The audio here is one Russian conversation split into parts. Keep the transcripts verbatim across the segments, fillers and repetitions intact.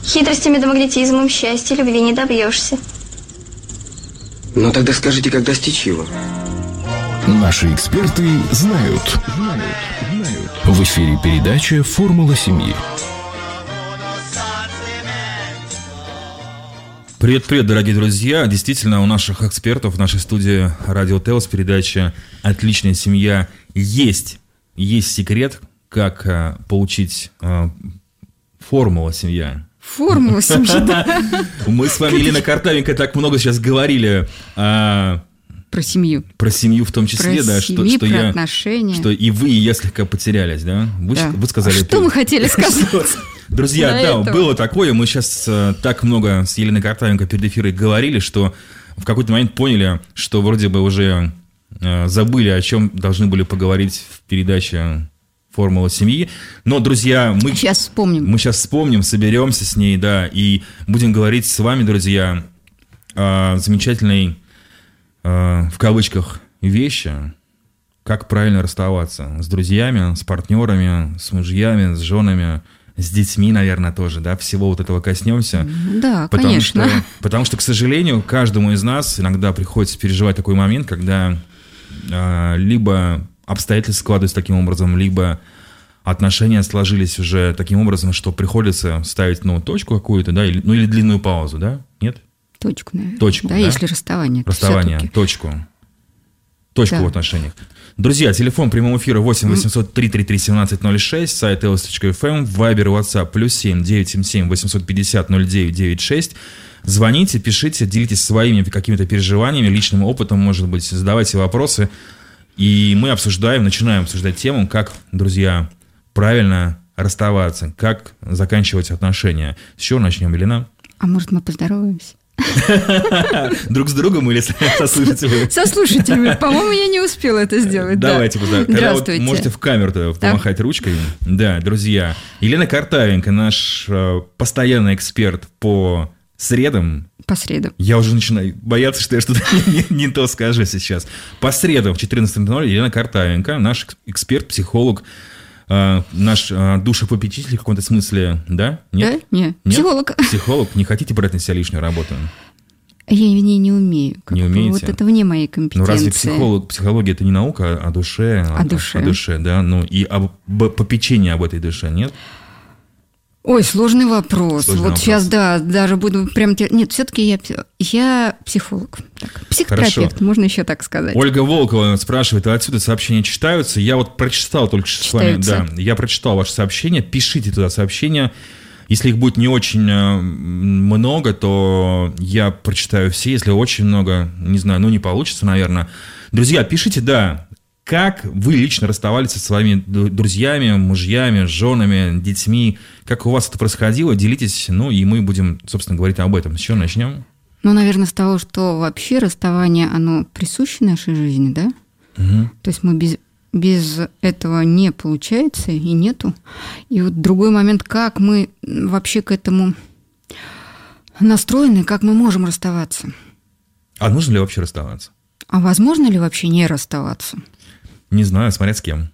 Хитростями да магнетизмом счастья, любви не добьешься. Ну тогда скажите, как достичь его? Наши эксперты знают. В эфире передача «Формула семьи». Привет-привет, дорогие друзья. Действительно, у наших экспертов в нашей студии Радио Телс передача «Отличная семья» есть. Есть секрет, как а, получить а, формула семья. Формула семьи, да. Мы с вами, Елена Картавенко, так много сейчас говорили о... Про семью. Про семью в том числе, про да, семьи, что, что про я, отношения. Что и вы, и я слегка потерялись, да? Вы, да. вы сказали... А что мы хотели сказать? Друзья, да, было такое, мы сейчас так много с Еленой Картавенко перед эфиром говорили, что в какой-то момент поняли, что вроде бы уже забыли, о чем должны были поговорить в передаче «Формула семьи». Но, друзья, мы... Сейчас вспомним. Мы сейчас вспомним, соберемся с ней, да, и будем говорить с вами, друзья, о замечательной... в кавычках, вещи, как правильно расставаться с друзьями, с партнерами, с мужьями, с женами, с детьми, наверное, тоже, да, всего вот этого коснемся. Да, потому конечно. Что, потому что, к сожалению, каждому из нас иногда приходится переживать такой момент, когда а, либо обстоятельства складываются таким образом, либо отношения сложились уже таким образом, что приходится ставить, ну, точку какую-то, да, или, ну, или длинную паузу, да, нет? Точку, наверное. Точку, да, да? если расставание. Расставание, все-таки. точку. Точку да. в отношениях. Друзья, телефон прямого эфира восемь восемьсот три тридцать три семнадцать ноль шесть, сайт эл эс точка эф эм, вайбер и WhatsApp плюс семь девятьсот семьдесят семь восемьсот пятьдесят ноль девять девяносто шесть. Звоните, пишите, делитесь своими какими-то переживаниями, личным опытом, может быть, задавайте вопросы. И мы обсуждаем, начинаем обсуждать тему, как, друзья, правильно расставаться, как заканчивать отношения. С чего начнем, Елена? А может, мы поздороваемся? Друг с другом или со слушателями? Со слушателями. По-моему, я не успела это сделать. Давайте, да. Здравствуйте. Вот можете в камеру помахать ручкой. Да, друзья. Елена Картавенко, наш э, постоянный эксперт по средам. По средам. Я уже начинаю бояться, что я что-то не, не то скажу сейчас. По средам в четырнадцать ноль ноль Елена Картавенко, наш эксперт, психолог, Uh, наш uh, душепопечитель в каком-то смысле, да? Нет? Да? Нет. Нет? Психолог. Психолог. Не хотите брать на себя лишнюю работу? Я в ней не умею. Не умеете? Вот это вне моей компетенции. Ну, разве психолог, психология – это не наука о душе? О, о душе. О душе, да. Ну, и об попечении об этой душе, нет? Ой, сложный вопрос. Сложный вот вопрос. Сейчас, да, даже буду прям... Нет, все-таки я, я психолог. Так, психотерапевт, Хорошо. Можно еще так сказать. Ольга Волкова спрашивает, а отсюда сообщения читаются? Я вот прочитал только что с вами. Да, я прочитал ваше сообщение. Пишите туда сообщения. Если их будет не очень много, то я прочитаю все. Если очень много, не знаю, ну не получится, наверное. Друзья, пишите, да. Как вы лично расставались со своими друзьями, мужьями, женами, детьми? Как у вас это происходило? Делитесь, ну и мы будем, собственно, говорить об этом. С чего начнем? Ну, наверное, с того, что вообще расставание, оно присуще нашей жизни, да? Угу. То есть мы без, без этого не получается и нету. И вот другой момент, как мы вообще к этому настроены, как мы можем расставаться. А нужно ли вообще расставаться? А возможно ли вообще не расставаться? Не знаю, смотря с кем.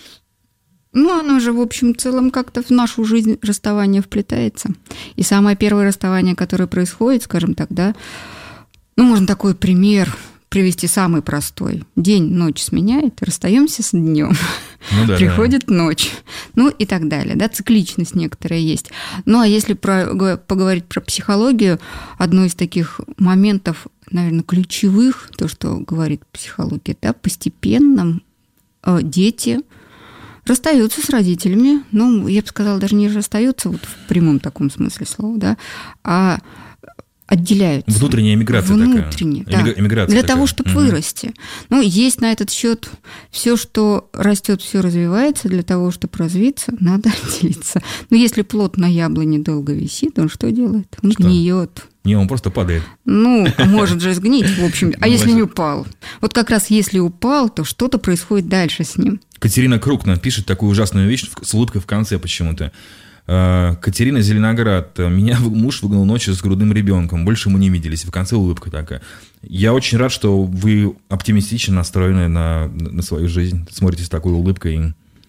Ну, оно же, в общем, в целом как-то в нашу жизнь расставание вплетается. И самое первое расставание, которое происходит, скажем так, да, ну, можно такой пример привести самый простой. День ночь сменяет, расстаемся с днем, ну, да, приходит да. ночь, ну и так далее. Да, цикличность некоторая есть. Ну, а если про, поговорить про психологию, одно из таких моментов, наверное, ключевых, то, что говорит психология, да, постепенно э, дети расстаются с родителями, ну, я бы сказала, даже не расстаются вот в прямом таком смысле слова, да, а отделяются. Внутренняя эмиграция Внутренняя, такая. Да. Эмиграция Для такая. того, чтобы угу. вырасти. Ну, есть на этот счет все, что растет, все развивается. Для того, чтобы развиться, надо отделиться. Но если плод на яблоне долго висит, он что делает? Он что? гниет. Не, он просто падает. Ну, может же сгнить, в общем. А если не упал? Вот как раз если упал, то что-то происходит дальше с ним. Катерина Крупна пишет такую ужасную вещь с улыбкой в конце почему-то. Катерина Зеленоград. Меня муж выгнал ночью с грудным ребенком. Больше мы не виделись. В конце улыбка такая. Я очень рад, что вы оптимистично настроены на, на свою жизнь. Смотрите с такой улыбкой.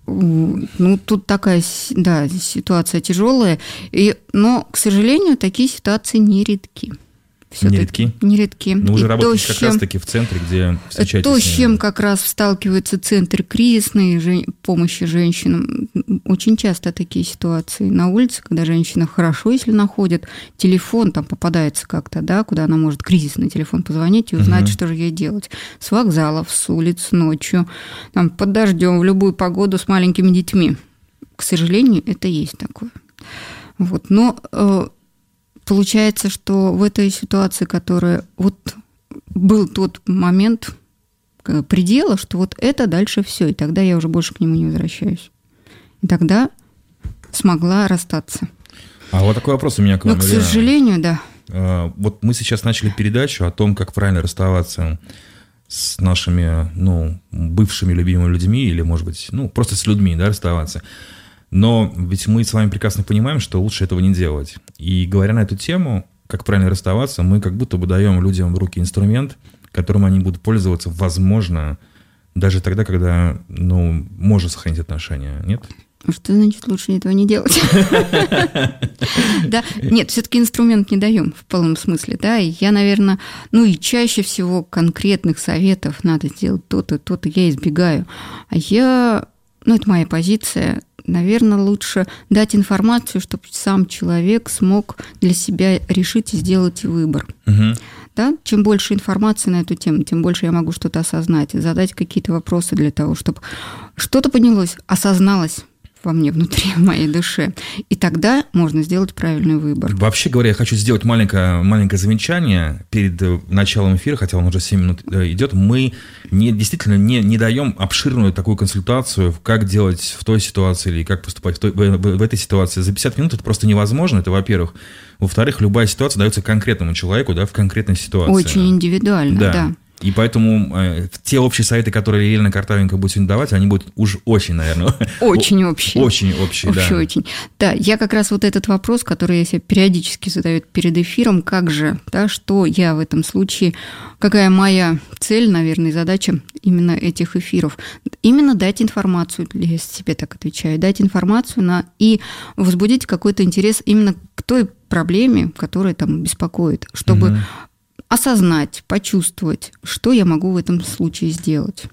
Ну, тут такая, да, ситуация тяжелая, и, но, к сожалению, такие ситуации нередки. Нередки? Нередки. Но вы же и работаете то, как раз-таки в центре, где встречаетесь то, с с чем как раз сталкивается центр кризисной жен... помощи женщинам, очень часто такие ситуации. На улице, когда женщина хорошо, если находит телефон, там попадается как-то, да, куда она может кризисный телефон позвонить и узнать, угу. что же ей делать. С вокзалов, с улиц, ночью, там, под дождем, в любую погоду с маленькими детьми. К сожалению, это есть такое. Вот. Но получается, что в этой ситуации, которая вот был тот момент предела, что вот это дальше все, и тогда я уже больше к нему не возвращаюсь. И тогда смогла расстаться. А вот такой вопрос у меня к вам. Но, к сожалению, да. Вот мы сейчас начали передачу о том, как правильно расставаться с нашими, ну, бывшими любимыми людьми или, может быть, ну, просто с людьми, да, расставаться. Но ведь мы с вами прекрасно понимаем, что лучше этого не делать. И говоря на эту тему, как правильно расставаться, мы как будто бы даем людям в руки инструмент, которым они будут пользоваться, возможно, даже тогда, когда, ну, можно сохранить отношения, нет? Что значит лучше этого не делать? Да, нет, все-таки инструмент не даем в полном смысле, да. Я, наверное, ну и чаще всего конкретных советов надо сделать то-то, то-то я избегаю. А я, ну это моя позиция. Наверное, лучше дать информацию, чтобы сам человек смог для себя решить и сделать выбор. Угу. Да? Чем больше информации на эту тему, тем больше я могу что-то осознать и задать какие-то вопросы для того, чтобы что-то поднялось, осозналось во мне, внутри, в моей душе. И тогда можно сделать правильный выбор. Вообще говоря, я хочу сделать маленькое, маленькое замечание перед началом эфира, хотя он уже семь минут идет. Мы не, действительно не, не даем обширную такую консультацию, как делать в той ситуации или как поступать в, той, в, в этой ситуации. За пятьдесят минут это просто невозможно, это во-первых. Во-вторых, любая ситуация дается конкретному человеку, да, в конкретной ситуации. Очень индивидуально, да. да. И поэтому э, те общие советы, которые Елена Картавенко будет сегодня давать, они будут уж очень, наверное... Очень общие. Очень общие, да. Очень, очень. Да, я как раз вот этот вопрос, который я себе периодически задаю перед эфиром, как же, да, что я в этом случае, какая моя цель, наверное, задача именно этих эфиров. Именно дать информацию, я себе так отвечаю, дать информацию на, и возбудить какой-то интерес именно к той проблеме, которая там беспокоит, чтобы... Угу. осознать, почувствовать, что я могу в этом случае сделать.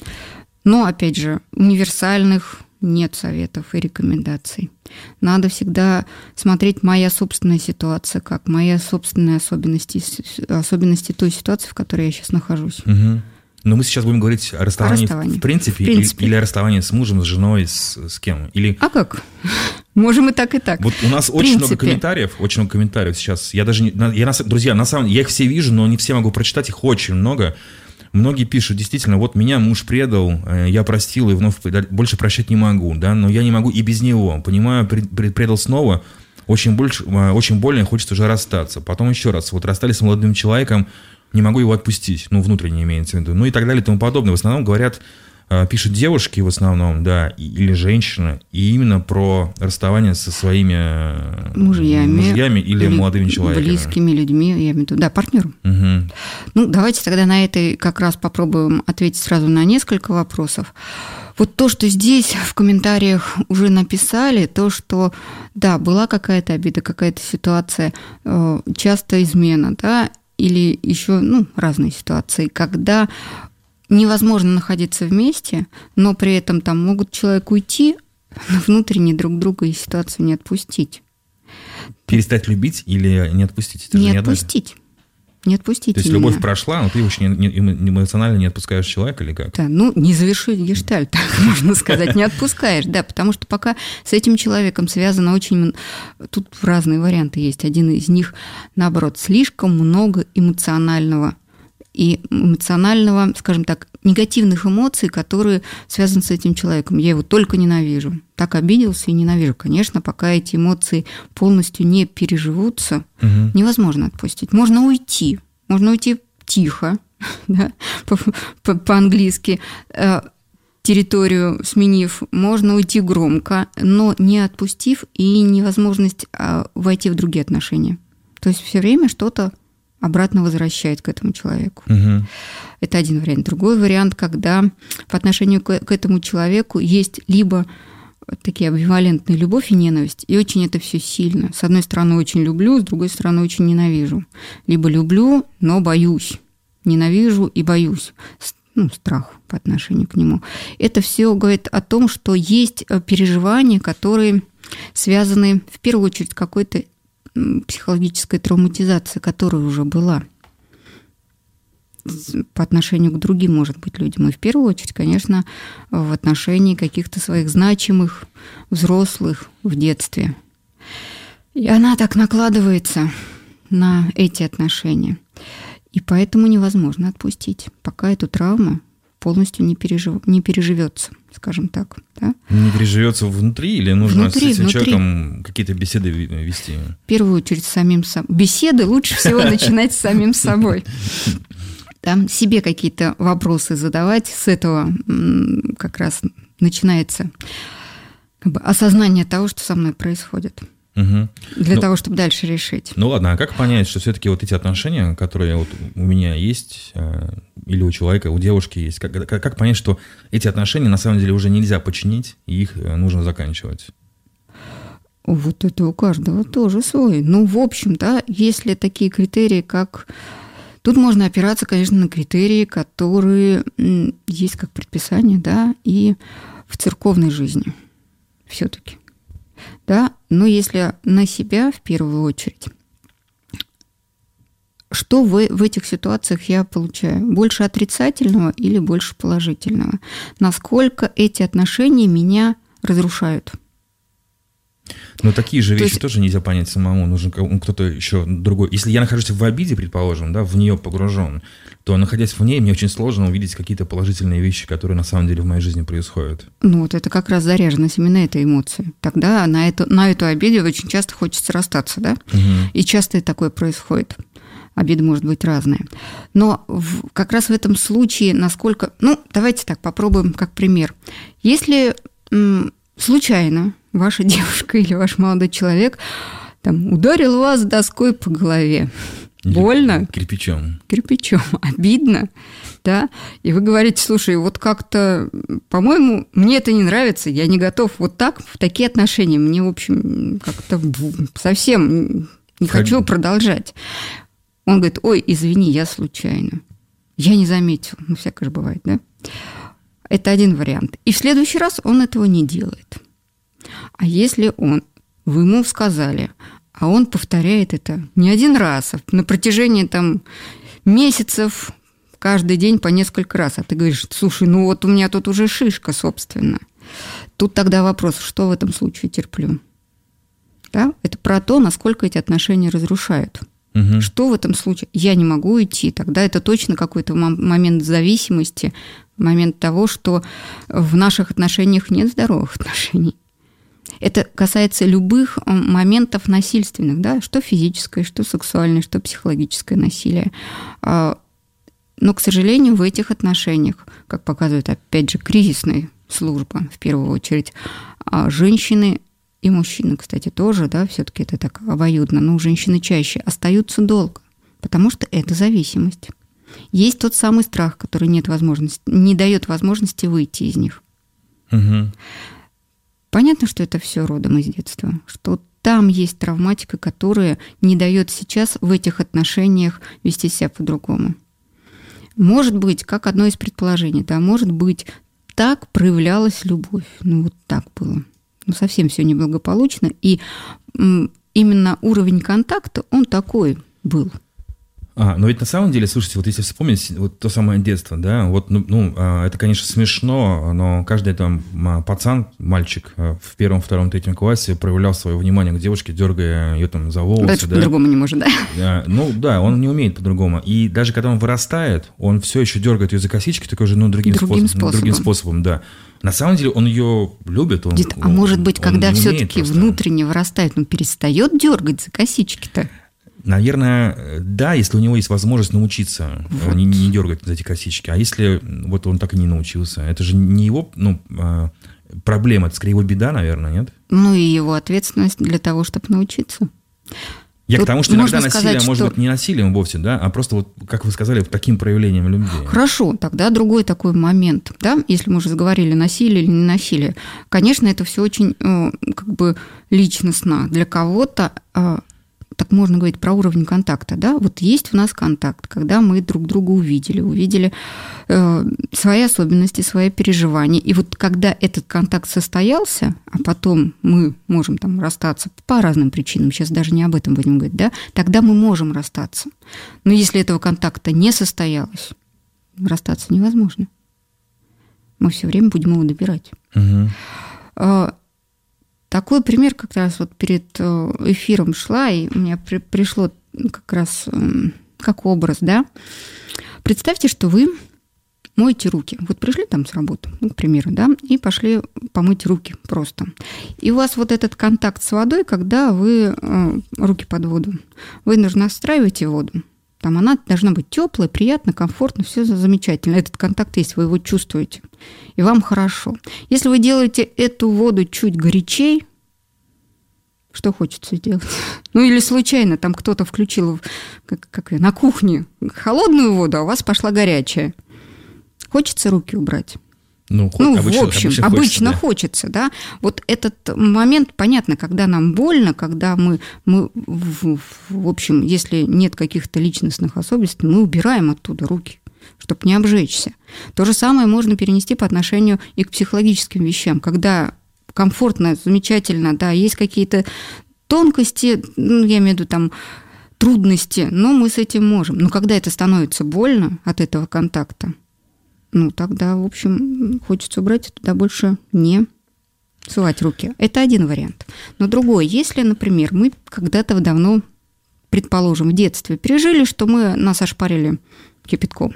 Но, опять же, универсальных нет советов и рекомендаций. Надо всегда смотреть моя собственная ситуация, как мои собственные особенности, особенности той ситуации, в которой я сейчас нахожусь. Угу. Но мы сейчас будем говорить о расставании, о расставании. В, принципе, в принципе, или, или о расставании с мужем, с женой, с, с кем? Или... А как? Можем и так, и так. Вот у нас в очень принципе. много комментариев, очень много комментариев сейчас. Я даже не, я, друзья, на самом деле, я их все вижу, но не все могу прочитать, их очень много. Многие пишут, действительно, вот меня муж предал, я простил и вновь больше прощать не могу, да, но я не могу и без него, понимаю, предал снова, очень, больше, очень больно, хочется уже расстаться. Потом еще раз, вот расстались с молодым человеком, не могу его отпустить, ну, внутренне имеется в виду, ну и так далее и тому подобное. В основном говорят, пишут девушки в основном, да, или женщины, и именно про расставание со своими мужьями, мужьями или, или молодыми человеками. Близкими людьми, я имею в виду, да, партнером. Угу. Ну, давайте тогда на это как раз попробуем ответить сразу на несколько вопросов. Вот то, что здесь в комментариях уже написали, то, что, да, была какая-то обида, какая-то ситуация, часто измена, да, или еще, ну, разные ситуации, когда невозможно находиться вместе, но при этом там могут человек уйти, но внутренне друг друга и ситуацию не отпустить. Перестать любить или не отпустить? Это не же не отпустить. Не отпустить. То есть именно. Любовь прошла, но ты уж не, не, эмоционально не отпускаешь человека или как? Да, ну, не завершить гештальт, так можно сказать, не отпускаешь, да, потому что пока с этим человеком связано очень... Тут разные варианты есть. Один из них, наоборот, слишком много эмоционального и эмоционального, скажем так, негативных эмоций, которые связаны с этим человеком. Я его только ненавижу. Так обиделся и ненавижу. Конечно, пока эти эмоции полностью не переживутся, угу. невозможно отпустить. Можно уйти. Можно уйти тихо, да, по-английски, территорию сменив. Можно уйти громко, но не отпустив и невозможность войти в другие отношения. То есть все время что-то обратно возвращает к этому человеку. Угу. Это один вариант. Другой вариант, когда по отношению к, к этому человеку есть либо такие амбивалентные любовь и ненависть, и очень это все сильно. С одной стороны, очень люблю, с другой стороны, очень ненавижу. Либо люблю, но боюсь. Ненавижу и боюсь. Ну, страх по отношению к нему. Это все говорит о том, что есть переживания, которые связаны в первую очередь с какой-то психологической травматизацией, которая уже была по отношению к другим, может быть, людям. И в первую очередь, конечно, в отношении каких-то своих значимых взрослых в детстве. И она так накладывается на эти отношения. И поэтому невозможно отпустить, пока эту травму полностью не, пережив... не переживется, скажем так. Да? Не переживется внутри или нужно внутри, с этим внутри. человеком какие-то беседы вести? В первую очередь с самим собой. Беседы лучше всего начинать с самим собой. Там себе какие-то вопросы задавать, с этого как раз начинается как бы осознание того, что со мной происходит. Угу. Для ну, того, чтобы дальше решить. Ну ладно, а как понять, что все-таки вот эти отношения, которые вот у меня есть, или у человека, у девушки есть, как, как, как понять, что эти отношения на самом деле уже нельзя починить, и их нужно заканчивать? Вот это у каждого тоже свой. Ну, в общем, да, если такие критерии, как... Тут можно опираться, конечно, на критерии, которые есть как предписание, да, и в церковной жизни все-таки. Да, но если на себя в первую очередь, что в, в этих ситуациях я получаю? Больше отрицательного или больше положительного? Насколько эти отношения меня разрушают? Но такие же То вещи есть... тоже нельзя понять самому. Нужен кто-то еще другой. Если я нахожусь в обиде, предположим, да, в нее погружен, то, находясь в ней, мне очень сложно увидеть какие-то положительные вещи, которые на самом деле в моей жизни происходят. Ну, вот это как раз заряженность именно этой эмоции. Тогда на эту, на эту обиду очень часто хочется расстаться, да? Угу. И часто такое происходит. Обида может быть разная. Но в, как раз в этом случае, насколько... Ну, давайте так, попробуем как пример. Если м, случайно ваша девушка или ваш молодой человек там, ударил вас доской по голове, или больно? Кирпичом. Кирпичом. Обидно, да? И вы говорите, слушай, вот как-то, по-моему, мне это не нравится, я не готов вот так, в такие отношения. Мне, в общем, как-то совсем не хочу Ходим. продолжать. Он говорит, ой, извини, я случайно. Я не заметил. Ну, всякое же бывает, да? Это один вариант. И в следующий раз он этого не делает. А если он, вы ему сказали, а он повторяет это не один раз, а на протяжении там, месяцев, каждый день по несколько раз, а ты говоришь, слушай, ну вот у меня тут уже шишка, собственно. Тут тогда вопрос, что в этом случае терплю? Да? Это про то, насколько эти отношения разрушают. Угу. Что в этом случае? Я не могу уйти. Тогда это точно какой-то момент зависимости, момент того, что в наших отношениях нет здоровых отношений. Это касается любых моментов насильственных, да, что физическое, что сексуальное, что психологическое насилие. Но, к сожалению, в этих отношениях, как показывает, опять же, кризисная служба, в первую очередь, женщины и мужчины, кстати, тоже, да, все-таки это так обоюдно, но женщины чаще остаются долго, потому что это зависимость. Есть тот самый страх, который нет возможности, не дает возможности выйти из них. Угу. Понятно, что это все родом из детства, что там есть травматика, которая не дает сейчас в этих отношениях вести себя по-другому. Может быть, как одно из предположений, да, может быть, так проявлялась любовь. Ну, вот так было. Ну, совсем все неблагополучно. И именно уровень контакта, он такой был. А, но ведь на самом деле, слушайте, вот если вспомнить вот то самое детство, да, вот, ну, ну это, конечно, смешно, но каждый там пацан, мальчик в первом, втором, третьем классе проявлял свое внимание к девушке, дергая ее там за волосы. Дальше да. по-другому не может, да? А, ну, да, он не умеет по-другому. И даже когда он вырастает, он все еще дергает ее за косички, только уже, ну, другим, другим способом, способом. Другим способом, да. На самом деле он ее любит. Он, Дит, а он, может быть, когда все-таки просто... внутренне вырастает, он перестает дергать за косички-то? Наверное, да, если у него есть возможность научиться вот. не, не дергать за эти косички. А если вот он так и не научился, это же не его ну, проблема, это скорее его беда, наверное, нет? Ну и его ответственность для того, чтобы научиться. Я вот к тому, что иногда можно насилие сказать, может что... быть не насилием вовсе, да, а просто, вот, как вы сказали, таким проявлением любви. Хорошо, тогда другой такой момент, да, если мы уже заговорили, насилие или не насилие. Конечно, это все очень как бы личностно. Для кого-то, так можно говорить про уровень контакта, да, вот есть у нас контакт, когда мы друг друга увидели, увидели э, свои особенности, свои переживания, и вот когда этот контакт состоялся, а потом мы можем там расстаться по разным причинам, сейчас даже не об этом будем говорить, да, тогда мы можем расстаться. Но если этого контакта не состоялось, расстаться невозможно. Мы все время будем его добирать. Угу. Такой пример как раз вот перед эфиром шла, и у меня при, пришло как раз как образ, да. Представьте, что вы моете руки. Вот пришли там с работы, ну, к примеру, да, и пошли помыть руки просто. И у вас вот этот контакт с водой, когда вы руки под воду, вы настраиваете воду. Там она должна быть теплая, приятная, комфортная, все замечательно. Этот контакт есть, вы его чувствуете, и вам хорошо. Если вы делаете эту воду чуть горячей, что хочется сделать? Ну или случайно там кто-то включил как, как, на кухне холодную воду, а у вас пошла горячая. Хочется руки убрать? Ну, ну обычно, в общем, обычно, обычно хочется, да. хочется, да. Вот этот момент, понятно, когда нам больно, когда мы, мы в, в общем, если нет каких-то личностных особенностей, мы убираем оттуда руки, чтобы не обжечься. То же самое можно перенести по отношению и к психологическим вещам, когда комфортно, замечательно, да, есть какие-то тонкости, ну, я имею в виду там трудности, но мы с этим можем. Но когда это становится больно от этого контакта, ну, тогда, в общем, хочется убрать, туда больше не сувать руки. Это один вариант. Но другой, если, например, мы когда-то давно, предположим, в детстве пережили, что мы нас ошпарили кипятком,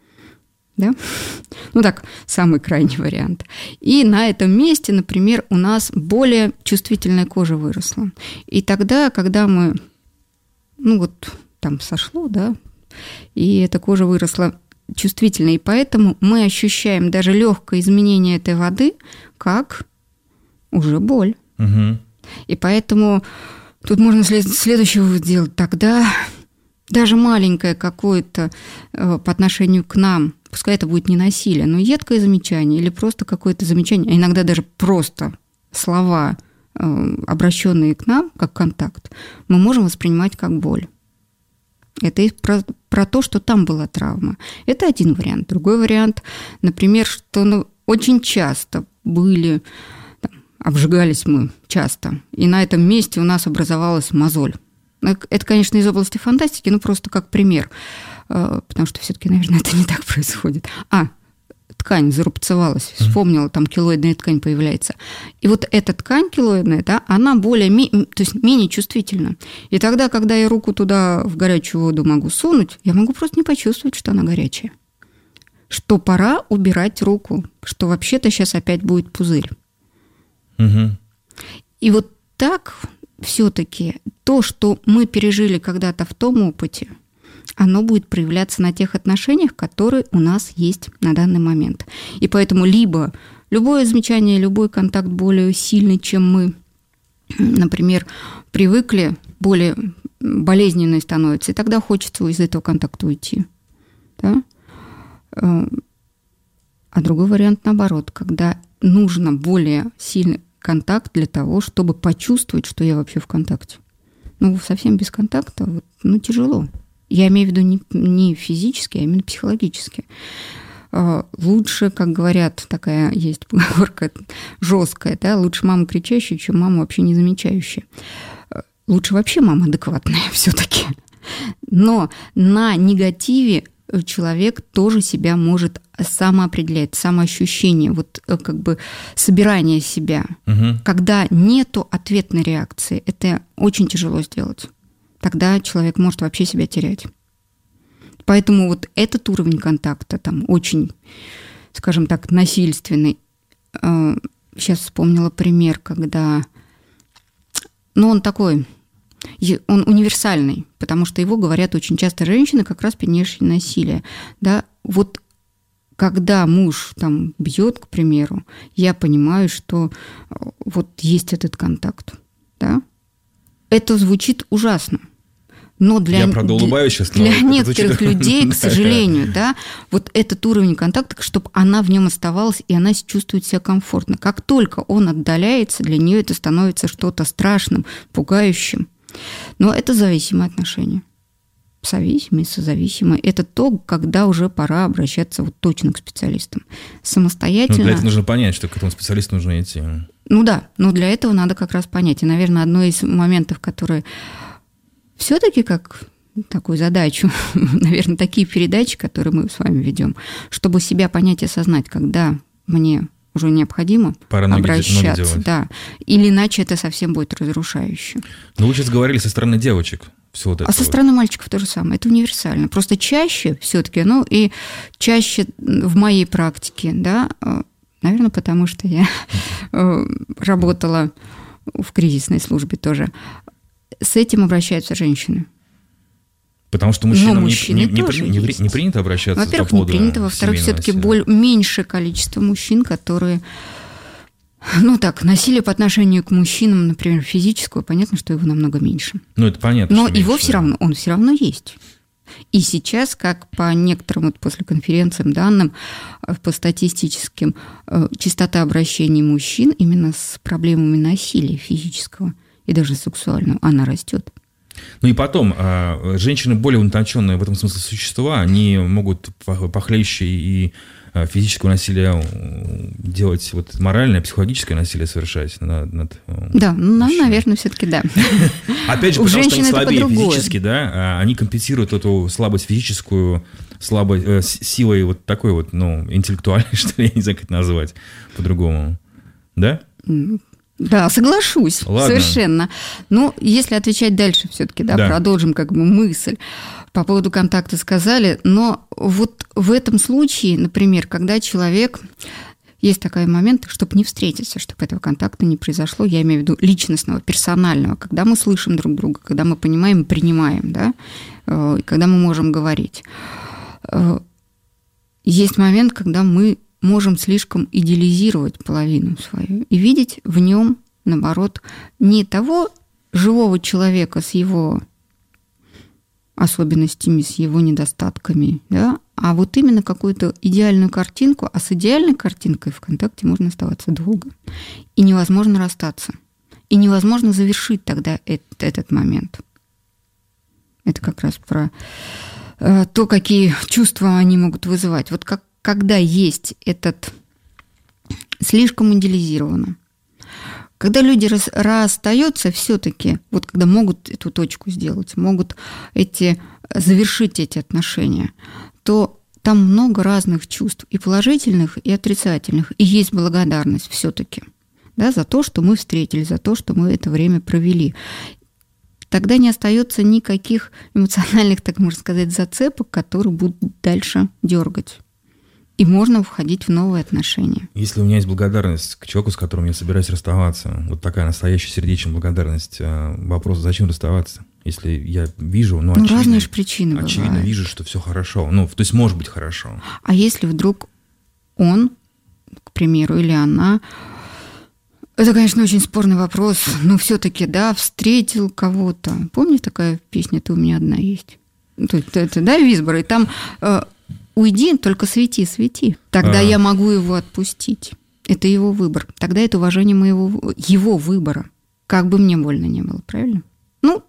да? Ну, так, самый крайний вариант. И на этом месте, например, у нас более чувствительная кожа выросла. И тогда, когда мы, ну, вот там сошло, да, и эта кожа выросла чувствительно, и поэтому мы ощущаем даже легкое изменение этой воды как уже боль. Угу. И поэтому тут можно след- следующий вывод делать. Тогда даже маленькое какое-то э, по отношению к нам, пускай это будет не насилие, но едкое замечание или просто какое-то замечание, а иногда даже просто слова, э, обращенные к нам, как контакт, мы можем воспринимать как боль. Это и про, про то, что там была травма. Это один вариант. Другой вариант, например, что ну, очень часто были, там, обжигались мы часто, и на этом месте у нас образовалась мозоль. Это, конечно, из области фантастики, но просто как пример, потому что все-таки, наверное, это не так происходит. А, ткань зарубцевалась, вспомнила, там килоидная ткань появляется. И вот эта ткань килоидная, да, она более, то есть менее чувствительна. И тогда, когда я руку туда в горячую воду могу сунуть, я могу просто не почувствовать, что она горячая. Что пора убирать руку, что вообще-то сейчас опять будет пузырь. Угу. И вот так все-таки то, что мы пережили когда-то в том опыте, оно будет проявляться на тех отношениях, которые у нас есть на данный момент. И поэтому либо любое замечание, любой контакт более сильный, чем мы, например, привыкли, более болезненный становится, и тогда хочется из этого контакта уйти. Да? А другой вариант наоборот, когда нужно более сильный контакт для того, чтобы почувствовать, что я вообще в контакте. Ну, совсем без контакта, вот, ну, тяжело. Я имею в виду не, не физически, а именно психологически. Лучше, как говорят, такая есть поговорка жесткая, да, лучше мама кричащая, чем мама вообще не замечающая. Лучше вообще мама адекватная все-таки. Но на негативе человек тоже себя может самоопределять, самоощущение, вот как бы собирание себя. Угу. Когда нету ответной реакции, это очень тяжело сделать. Тогда человек может вообще себя терять. Поэтому вот этот уровень контакта там очень, скажем так, насильственный. Сейчас вспомнила пример, когда... Ну, он такой... Он универсальный, потому что его говорят очень часто женщины, как раз перенесшие насилие. Да? Вот когда муж там бьет, к примеру, я понимаю, что вот есть этот контакт. Да? Это звучит ужасно. Но для, Я, правда, улыбаюсь сейчас, но для это некоторых звучит... людей, к сожалению, да, вот этот уровень контакта, чтобы она в нем оставалась, и она чувствует себя комфортно. Как только он отдаляется, для нее это становится что-то страшным, пугающим. Но это зависимые отношения. Созависимые, созависимые. Это то, когда уже пора обращаться вот точно к специалистам. Самостоятельно... Ну, для этого нужно понять, что к этому специалисту нужно идти. Ну да, но для этого надо как раз понять. И, наверное, одно из моментов, которые все-таки как такую задачу, наверное, такие передачи, которые мы с вами ведем, чтобы себя понять и осознать, когда мне уже необходимо Пора ноги, обращаться. ноги да. Или иначе это совсем будет разрушающе. Ну, вы сейчас говорили со стороны девочек. Все вот это а со вот. стороны мальчиков то же самое. Это универсально. Просто чаще все-таки, ну и чаще в моей практике, да, наверное, потому что я работала в кризисной службе тоже, с этим обращаются женщины. Потому что мужчинам Но не, мужчины не, не, тоже не, не, есть. не принято обращаться Во-первых, по поводу не принято. Во-вторых, семейного все-таки насилия. боль, меньшее количество мужчин, которые... Ну так, насилие по отношению к мужчинам, например, физического, понятно, что его намного меньше. Ну, это понятно. Но что его меньше, все да. равно, он все равно есть. И сейчас, как по некоторым вот после конференциям данным, по статистическим, частота обращений мужчин именно с проблемами насилия физического и даже сексуального, она растет. Ну и потом, женщины более утонченные в этом смысле существа, они могут похлеще и физического насилия делать, вот моральное, психологическое насилие совершать над, над Да, ну, мужчиной. наверное, все-таки да. Опять же, У потому что они женщин это слабее по-другому. физически, да, они компенсируют эту слабость физическую слабой, э, силой вот такой вот, ну, интеллектуальной, что ли, я не знаю, как это назвать по-другому. Да? Да, соглашусь, Ладно. совершенно. Но если отвечать дальше все-таки, да, Да. продолжим как бы мысль. По поводу контакта сказали, но вот в этом случае, например, когда человек... Есть такой момент, чтобы не встретиться, чтобы этого контакта не произошло, я имею в виду личностного, персонального, когда мы слышим друг друга, когда мы понимаем и принимаем, да, и когда мы можем говорить. Есть момент, когда мы можем слишком идеализировать половину свою и видеть в нем, наоборот, не того живого человека с его особенностями, с его недостатками, да, а вот именно какую-то идеальную картинку, а с идеальной картинкой в контакте можно оставаться долго. И невозможно расстаться. И невозможно завершить тогда этот, этот момент. Это как раз про э, то, какие чувства они могут вызывать. Вот как, когда есть этот слишком идеализировано, когда люди рас, расстаются все-таки, вот когда могут эту точку сделать, могут эти, завершить эти отношения, то там много разных чувств, и положительных, и отрицательных. И есть благодарность все-таки, да, за то, что мы встретились, за то, что мы это время провели. Тогда не остается никаких эмоциональных, так можно сказать, зацепок, которые будут дальше дергать. И можно входить в новые отношения. Если у меня есть благодарность к человеку, с которым я собираюсь расставаться, вот такая настоящая сердечная благодарность, вопрос, зачем расставаться? Если я вижу, ну, ну очевидно, разные же причины очевидно бывают. вижу, что все хорошо. Ну, то есть может быть хорошо. А если вдруг он, к примеру, или она, это, конечно, очень спорный вопрос, но все-таки, да, встретил кого-то. Помнишь, такая песня «Ты у меня одна есть»? Это, это, да, Висбор, и там э, «Уйди, только свети, свети». Тогда А. я могу его отпустить. Это его выбор. Тогда это уважение моего, его выбора. Как бы мне больно не было, правильно? Ну,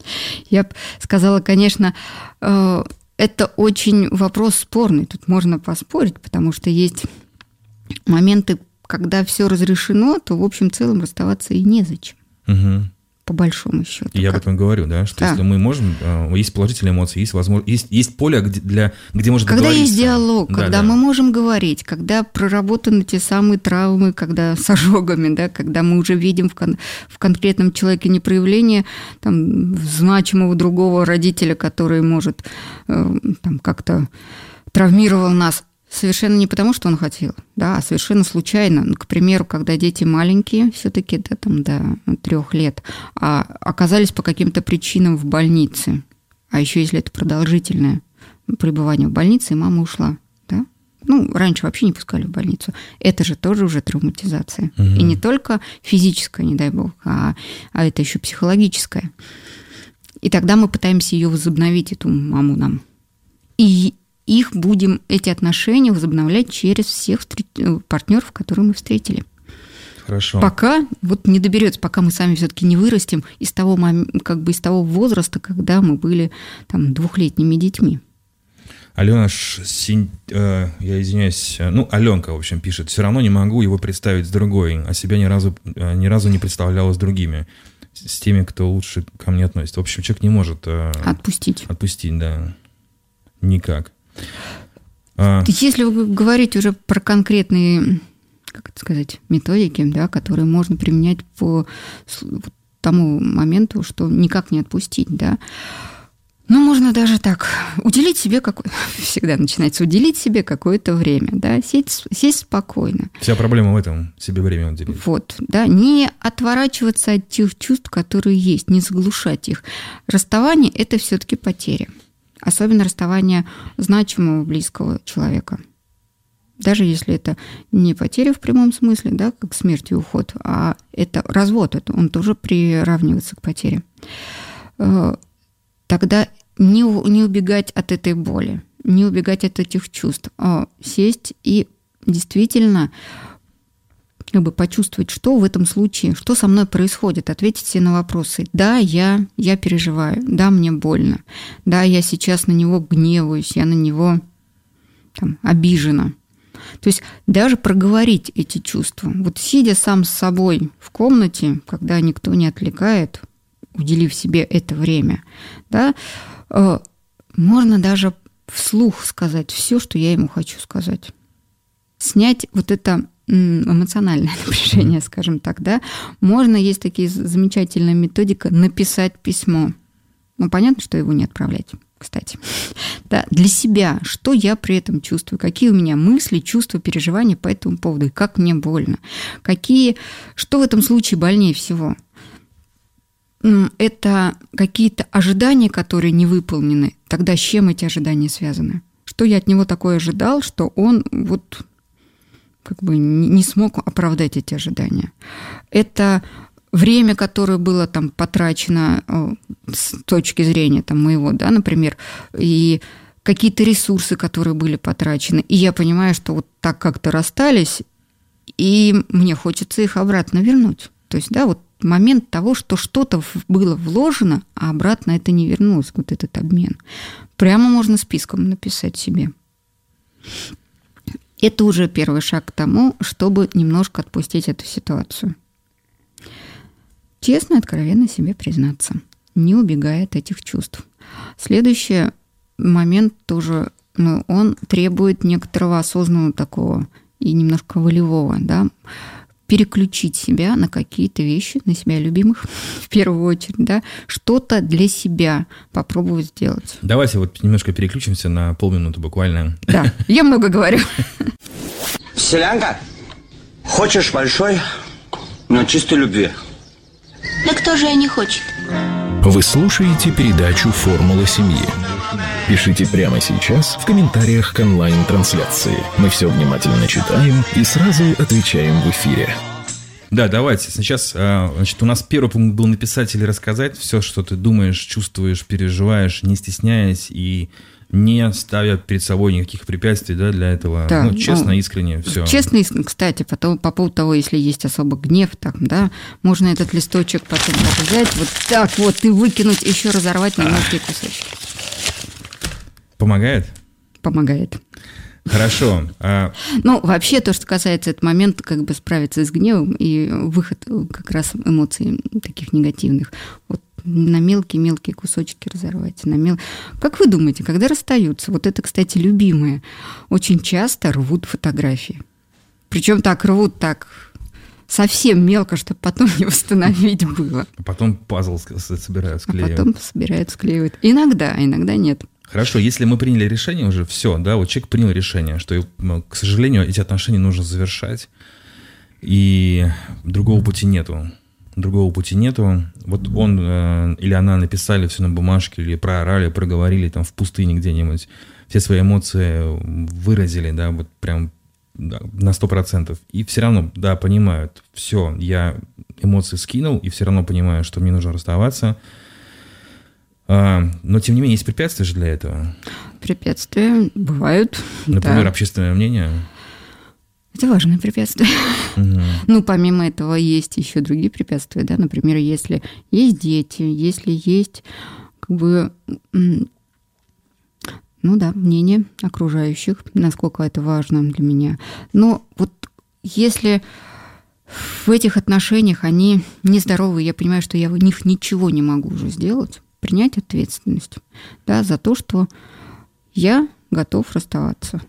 я бы сказала, конечно, э, это очень вопрос спорный. Тут можно поспорить, потому что есть моменты, когда все разрешено, то в общем целом расставаться и незачем. Угу. По большому счету. Я об Как- этом говорю, да, что Да. если мы можем, э, есть положительные эмоции, есть возможность, есть, есть поле, где, для, где можно Когда есть договориться. диалог, Да, когда да. мы можем говорить, когда проработаны те самые травмы, когда с ожогами, да, когда мы уже видим в, кон- в конкретном человеке не проявление там, значимого другого родителя, который может э, там, как-то травмировал нас, совершенно не потому, что он хотел, да, а совершенно случайно. Ну, к примеру, когда дети маленькие, все-таки да, там, до трех лет, а оказались по каким-то причинам в больнице, а еще если это продолжительное пребывание в больнице, и мама ушла, да? Ну, раньше вообще не пускали в больницу. Это же тоже уже травматизация. Мгм. И не только физическая, не дай бог, а, а это еще психологическая. И тогда мы пытаемся ее возобновить, эту маму нам. И их будем, эти отношения возобновлять через всех партнеров, которые мы встретили. Хорошо. Пока вот не доберется, пока мы сами все-таки не вырастем из того, как бы из того возраста, когда мы были там двухлетними детьми. Алена, Син... э, я извиняюсь, ну, Аленка, в общем, пишет, все равно не могу его представить с другой, а себя ни разу, ни разу не представляла с другими, с теми, кто лучше ко мне относится. В общем, человек не может... Э, отпустить. Отпустить, да. Никак. А... Если вы говорите уже про конкретные... как это сказать, методики, да, которые можно применять по тому моменту, что никак не отпустить, да. Ну, можно даже так, уделить себе какое-то, всегда начинается, уделить себе какое-то время, да, сесть, сесть спокойно. Вся проблема в этом, себе время уделить. Вот, да, не отворачиваться от тех чувств, которые есть, не заглушать их. Расставание – это все-таки потеря, особенно расставание значимого близкого человека. Даже если это не потеря в прямом смысле, да, как смерть и уход, а это развод, это он тоже приравнивается к потере. Тогда не, не убегать от этой боли, не убегать от этих чувств, а сесть и действительно как бы почувствовать, что в этом случае, что со мной происходит, ответить себе на вопросы. Да, я, я переживаю, да, мне больно, да, я сейчас на него гневаюсь, я на него там, обижена. То есть даже проговорить эти чувства. Вот сидя сам с собой в комнате, когда никто не отвлекает, уделив себе это время, да, можно даже вслух сказать все, что я ему хочу сказать. Снять вот это эмоциональное напряжение, скажем так, да. Можно, есть такие замечательная методика, написать письмо. Ну, понятно, что его не отправлять, кстати. Да, для себя, что я при этом чувствую, какие у меня мысли, чувства, переживания по этому поводу, и как мне больно. Какие, что в этом случае больнее всего? Это какие-то ожидания, которые не выполнены. Тогда с чем эти ожидания связаны? Что я от него такое ожидал, что он вот как бы не смог оправдать эти ожидания? Это время, которое было там потрачено с точки зрения там, моего, да, например, и какие-то ресурсы, которые были потрачены. И я понимаю, что вот так как-то расстались, и мне хочется их обратно вернуть. То есть, да, вот момент того, что что-то было вложено, а обратно это не вернулось, вот этот обмен. Прямо можно списком написать себе. Это уже первый шаг к тому, чтобы немножко отпустить эту ситуацию. Честно и откровенно себе признаться, не убегая от этих чувств. Следующий момент тоже, ну, он требует некоторого осознанного такого и немножко волевого, да, переключить себя на какие-то вещи, на себя любимых, в первую очередь, да, что-то для себя попробовать сделать. Давайте вот немножко переключимся на полминуты буквально. Да, я много говорю. Селянка, хочешь большой, но чистой любви? Да кто же и не хочет? Вы слушаете передачу «Формула семьи». Пишите прямо сейчас в комментариях к онлайн-трансляции. Мы все внимательно читаем и сразу отвечаем в эфире. Да, давайте. Сейчас, значит, у нас первый пункт был написать или рассказать все, что ты думаешь, чувствуешь, переживаешь, не стесняясь и не ставя перед собой никаких препятствий, да, для этого. Да, ну, честно, ну, искренне, все. Честно, искренне, кстати, потом, по поводу того, если есть особо гнев, так, да, можно этот листочек потом так взять, вот так вот и выкинуть, еще разорвать на мелкие кусочки. Помогает? Помогает. Хорошо. А... Ну, вообще, то, что касается этого момента, как бы справиться с гневом и выход как раз эмоций таких негативных, вот на мелкие-мелкие кусочки разорвать. На мел... Как вы думаете, когда расстаются? Вот это, кстати, любимые. Очень часто рвут фотографии. Причем так рвут так совсем мелко, чтобы потом не восстановить было. А потом пазл собирают, склеивают. А потом собирают, склеивают. Иногда, а иногда нет. Хорошо, если мы приняли решение уже, все, да, вот человек принял решение, что, к сожалению, эти отношения нужно завершать, и другого пути нету. Другого пути нету. Вот он э, или она написали все на бумажке, или проорали, проговорили там в пустыне где-нибудь, все свои эмоции выразили, да, вот прям да, на сто процентов. И все равно, да, понимают, все, я эмоции скинул, и все равно понимаю, что мне нужно расставаться. А, но, тем не менее, есть препятствия же для этого. Препятствия бывают. Например, да. общественное мнение. Это важное препятствие. Угу. Ну, помимо этого, есть еще другие препятствия, да, например, если есть дети, если есть, как бы, ну да, мнение окружающих, насколько это важно для меня. Но вот если в этих отношениях они нездоровы, я понимаю, что я в них ничего не могу уже сделать, принять ответственность, да, за то, что я готов расставаться.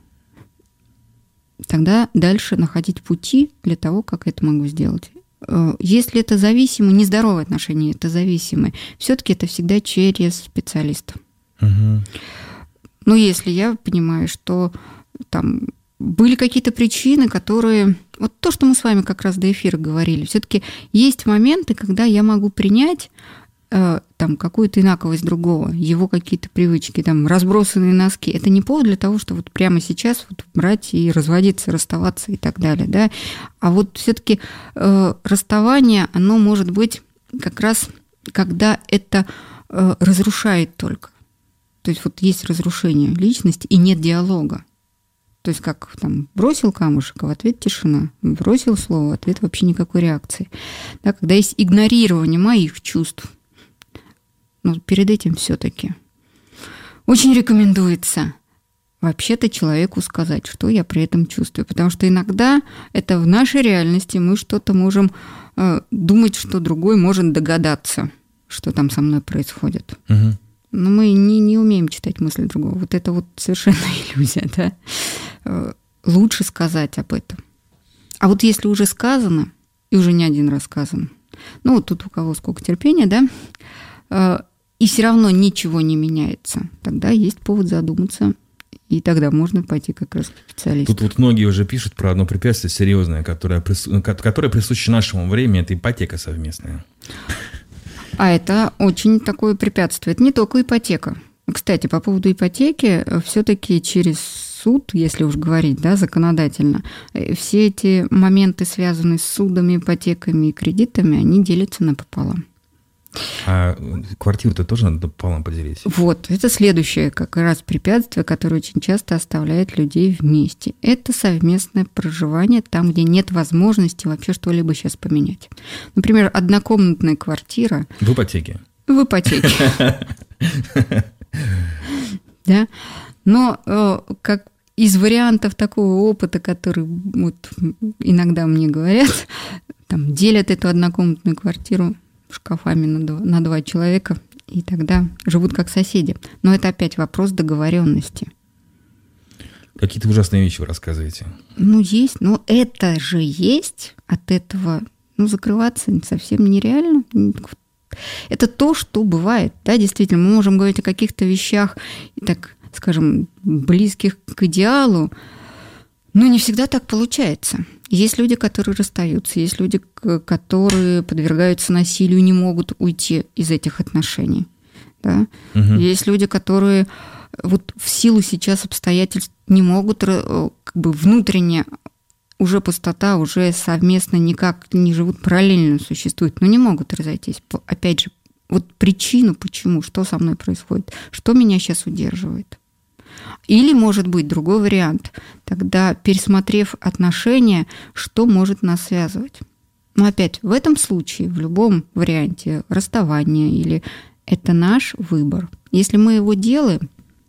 Тогда дальше находить пути для того, как это могу сделать. Если это зависимые, нездоровые отношения, это зависимые, все-таки это всегда через специалиста. Угу. Но если я понимаю, что там были какие-то причины, которые... Вот то, что мы с вами как раз до эфира говорили, все-таки есть моменты, когда я могу принять там какую-то инаковость другого, его какие-то привычки, там разбросанные носки. Это не повод для того, что вот прямо сейчас вот брать и разводиться, расставаться и так далее, да. А вот все-таки э, расставание, оно может быть как раз, когда это э, разрушает только. То есть вот есть разрушение личности и нет диалога. То есть как там бросил камушек, а в ответ тишина. Бросил слово, в ответ вообще никакой реакции. Да, когда есть игнорирование моих чувств. Но перед этим все-таки очень рекомендуется вообще-то человеку сказать, что я при этом чувствую. Потому что иногда это в нашей реальности мы что-то можем э, думать, что другой может догадаться, что там со мной происходит. Угу. Но мы не, не умеем читать мысли другого. Вот это вот совершенно иллюзия, да? Э, лучше сказать об этом. А вот если уже сказано, и уже не один раз сказано, ну вот тут у кого сколько терпения, да, э, и все равно ничего не меняется, тогда есть повод задуматься, и тогда можно пойти как раз к специалисту. Тут вот многие уже пишут про одно препятствие серьезное, которое, прису... которое присуще нашему времени, это ипотека совместная. А это очень такое препятствие. Это не только ипотека. Кстати, по поводу ипотеки, все-таки через суд, если уж говорить, да, законодательно, все эти моменты, связанные с судами, ипотеками и кредитами, они делятся напополам. А квартиру-то тоже надо пополам поделить? Вот, это следующее как раз препятствие, которое очень часто оставляет людей вместе. Это совместное проживание там, где нет возможности вообще что-либо сейчас поменять. Например, однокомнатная квартира... В ипотеке. В ипотеке. Да? Но как из вариантов такого опыта, который вот иногда мне говорят, там делят эту однокомнатную квартиру шкафами на два, на два человека, и тогда живут как соседи. Но это опять вопрос договоренности. Какие-то ужасные вещи вы рассказываете. Ну, есть, но это же есть. От этого, ну, закрываться совсем нереально. Это то, что бывает. Да, действительно, мы можем говорить о каких-то вещах, так скажем, близких к идеалу, но не всегда так получается. Есть люди, которые расстаются, есть люди, которые подвергаются насилию, не могут уйти из этих отношений. Да? Угу. Есть люди, которые вот в силу сейчас обстоятельств не могут, как бы внутренне уже пустота, уже совместно никак не живут, параллельно существуют, но не могут разойтись. Опять же, вот причину, почему, что со мной происходит, что меня сейчас удерживает. Или, может быть, другой вариант, тогда, пересмотрев отношения, что может нас связывать. Но опять, в этом случае, в любом варианте расставания, или это наш выбор. Если мы его делаем,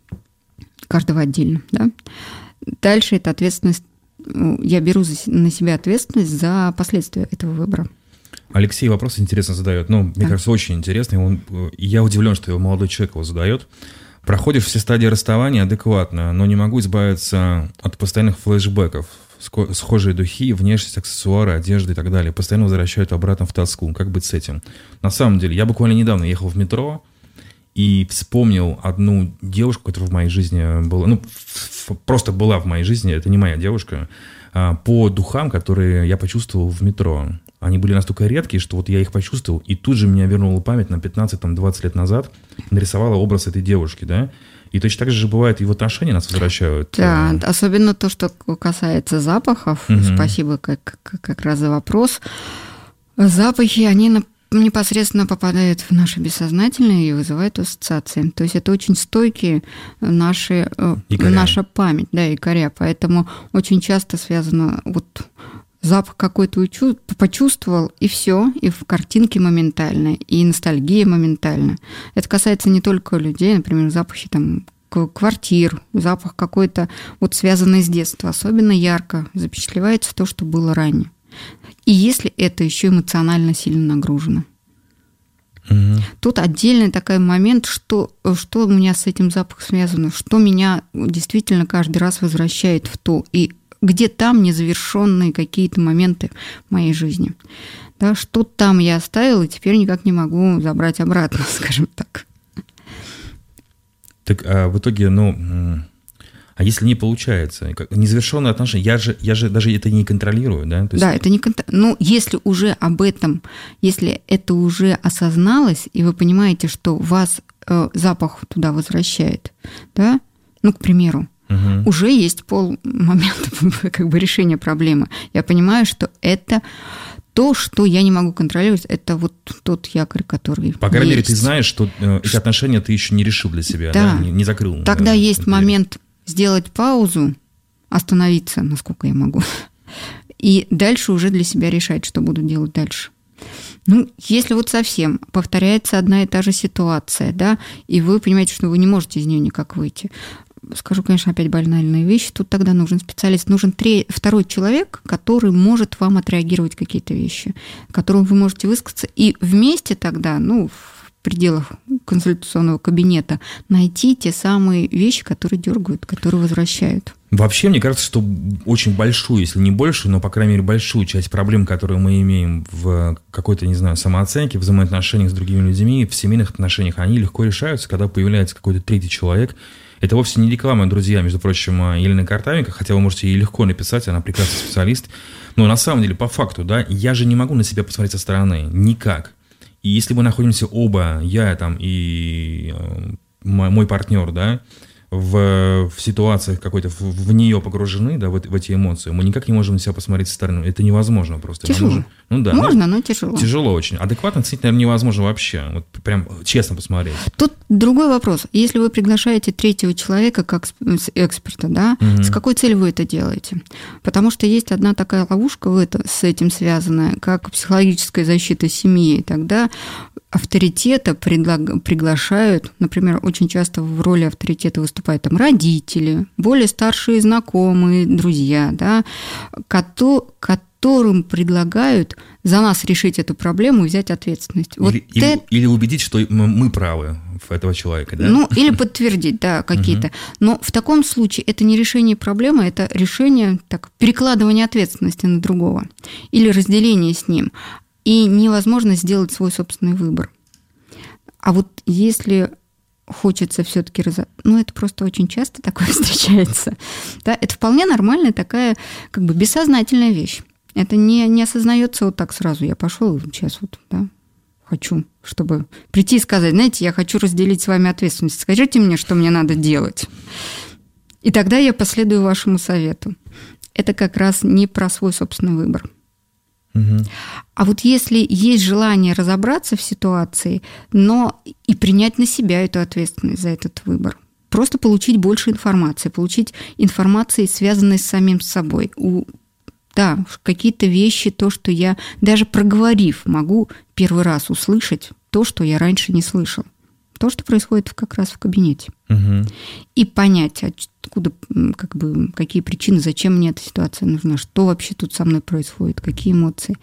каждого отдельно, да, дальше это ответственность, я беру на себя ответственность за последствия этого выбора. Алексей вопрос интересно задает, ну, мне да. кажется, очень интересный, он, я удивлен, что его молодой человек его задает. Проходишь все стадии расставания адекватно, но не могу избавиться от постоянных флешбеков. Схожие духи, внешность, аксессуары, одежда и так далее. Постоянно возвращают обратно в тоску. Как быть с этим? На самом деле, я буквально недавно ехал в метро и вспомнил одну девушку, которая в моей жизни была, ну, просто была в моей жизни, это не моя девушка, по духам, которые я почувствовал в метро. Они были настолько редкие, что вот я их почувствовал, и тут же меня вернула память на пятнадцать-двадцать лет назад, нарисовала образ этой девушки, да? И точно так же бывает, и в отношения нас возвращают. Да, особенно то, что касается запахов. Угу. Спасибо как, как, как раз за вопрос. Запахи, они непосредственно попадает в наше бессознательное и вызывает ассоциации. То есть это очень стойкие наши, наша память, да, якоря. Поэтому очень часто связано вот запах какой-то почувствовал, и все, и в картинке моментально, и ностальгия моментально. Это касается не только людей, например, запахи там квартир, запах какой-то вот связанный с детством. Особенно ярко запечатлевается то, что было ранее. И если это еще эмоционально сильно нагружено. Угу. Тут отдельный такой момент, что, что у меня с этим запахом связано, что меня действительно каждый раз возвращает в то, и где там незавершенные какие-то моменты в моей жизни. Да, что там я оставила, и теперь никак не могу забрать обратно, скажем так. Так а в итоге, ну, а если не получается? Незавершенные отношения, я же, я же даже это не контролирую, да? То есть... Да, это не контролирую. Ну, если уже об этом, если это уже осозналось, и вы понимаете, что вас э, запах туда возвращает, да, ну, к примеру, угу. уже есть полмомента как бы решения проблемы. Я понимаю, что это то, что я не могу контролировать, это вот тот якорь, который По крайней есть. мере, ты знаешь, что э, эти отношения ты еще не решил для себя, да, да? Не, не закрыл. Тогда да, есть например. момент сделать паузу, остановиться, насколько я могу, и дальше уже для себя решать, что буду делать дальше. Ну, если вот совсем повторяется одна и та же ситуация, да, и вы понимаете, что вы не можете из нее никак выйти, скажу, конечно, опять банальные вещи, тут тогда нужен специалист, нужен тре- второй человек, который может вам отреагировать какие-то вещи, которому вы можете высказаться, и вместе тогда, ну, в пределах консультационного кабинета, найти те самые вещи, которые дергают, которые возвращают. Вообще, мне кажется, что очень большую, если не большую, но, по крайней мере, большую часть проблем, которые мы имеем в какой-то, не знаю, самооценке, в взаимоотношениях с другими людьми, в семейных отношениях, они легко решаются, когда появляется какой-то третий человек. Это вовсе не реклама, друзья, между прочим, Елены Картавенко, хотя вы можете ей легко написать, она прекрасный специалист. Но на самом деле, по факту, да, я же не могу на себя посмотреть со стороны, никак. И если мы находимся оба, я там и э, мой партнер, да, в, в ситуациях какой-то, в, в нее погружены, да, в, в эти эмоции, мы никак не можем на себя посмотреть со стороны. Это невозможно просто. Тяжело. Нужно, ну, да, Можно, но тяжело. Тяжело очень. Адекватно оценить, наверное, невозможно вообще. Вот прям честно посмотреть. Тут другой вопрос. Если вы приглашаете третьего человека как эксперта, да, угу. с какой целью вы это делаете? Потому что есть одна такая ловушка в это, с этим связанная, как психологическая защита семьи. Тогда авторитета предлаг... приглашают, например, очень часто в роли авторитета выступают там родители, более старшие знакомые, друзья, да, которым предлагают за нас решить эту проблему и взять ответственность. Вот или, это... или, или убедить, что мы правы в этого человека, да? Ну, или подтвердить, да, какие-то. Но в таком случае это не решение проблемы, это решение, так, перекладывание ответственности на другого или разделение с ним. И невозможно сделать свой собственный выбор. А вот если хочется все-таки разобраться, ну, это просто очень часто такое встречается, да, это вполне нормальная такая, как бы, бессознательная вещь. Это не, не осознается вот так сразу. Я пошел сейчас вот, да, хочу, чтобы прийти и сказать, знаете, я хочу разделить с вами ответственность. Скажите мне, что мне надо делать. И тогда я последую вашему совету. Это как раз не про свой собственный выбор. Угу. А вот если есть желание разобраться в ситуации, но и принять на себя эту ответственность за этот выбор, просто получить больше информации, получить информации, связанной с самим собой. У, да, какие-то вещи, то, что я, даже проговорив, могу первый раз услышать то, что я раньше не слышал. То, что происходит как раз в кабинете. Угу. И понять, откуда, как бы, какие причины, зачем мне эта ситуация нужна, что вообще тут со мной происходит, какие эмоции.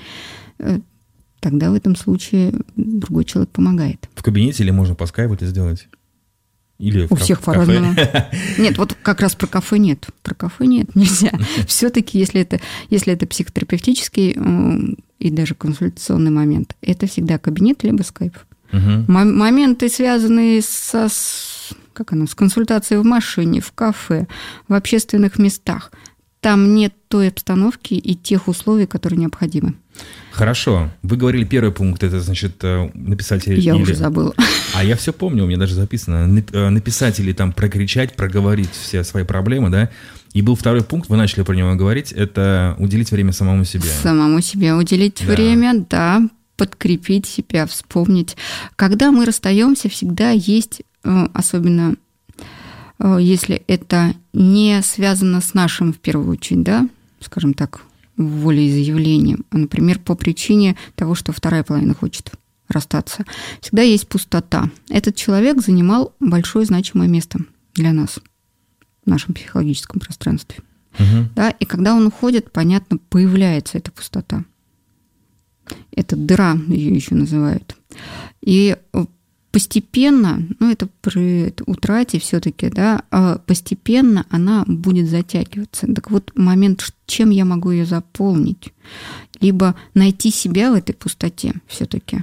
Тогда в этом случае другой человек помогает. В кабинете или можно по скайпу это сделать? Или У всех по-разному. Нет, вот как раз про кафе нет. Про кафе нет, нельзя. Все-таки, если это, если это психотерапевтический и даже консультационный момент, это всегда кабинет либо скайп. Угу. Моменты, связанные со, как оно, с консультацией в машине, в кафе, в общественных местах, там нет той обстановки и тех условий, которые необходимы. Хорошо. Вы говорили, первый пункт, это, значит, написать... Я или... уже забыла. А я все помню, у меня даже записано. Написать или там прокричать, проговорить все свои проблемы, да? И был второй пункт, вы начали про него говорить, это уделить время самому себе. Самому себе уделить да. время, да. подкрепить себя, вспомнить. Когда мы расстаемся, всегда есть, особенно если это не связано с нашим, в первую очередь, да, скажем так, волеизъявлением, а, например, по причине того, что вторая половина хочет расстаться, всегда есть пустота. Этот человек занимал большое значимое место для нас в нашем психологическом пространстве. Угу. Да, и когда он уходит, понятно, появляется эта пустота. Это дыра, ее еще называют. И постепенно, ну это при утрате все-таки, да, постепенно она будет затягиваться. Так вот, момент, чем я могу ее заполнить, либо найти себя в этой пустоте все-таки,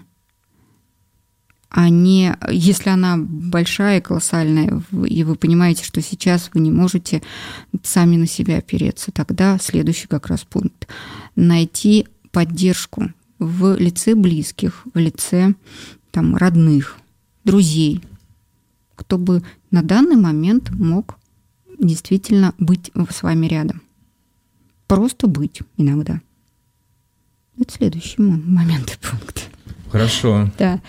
а не, если она большая, колоссальная, и вы понимаете, что сейчас вы не можете сами на себя опереться, тогда следующий как раз пункт. Найти поддержку в лице близких, в лице там, родных, друзей, кто бы на данный момент мог действительно быть с вами рядом. Просто быть иногда. Это следующий момент и пункт. Хорошо. Да.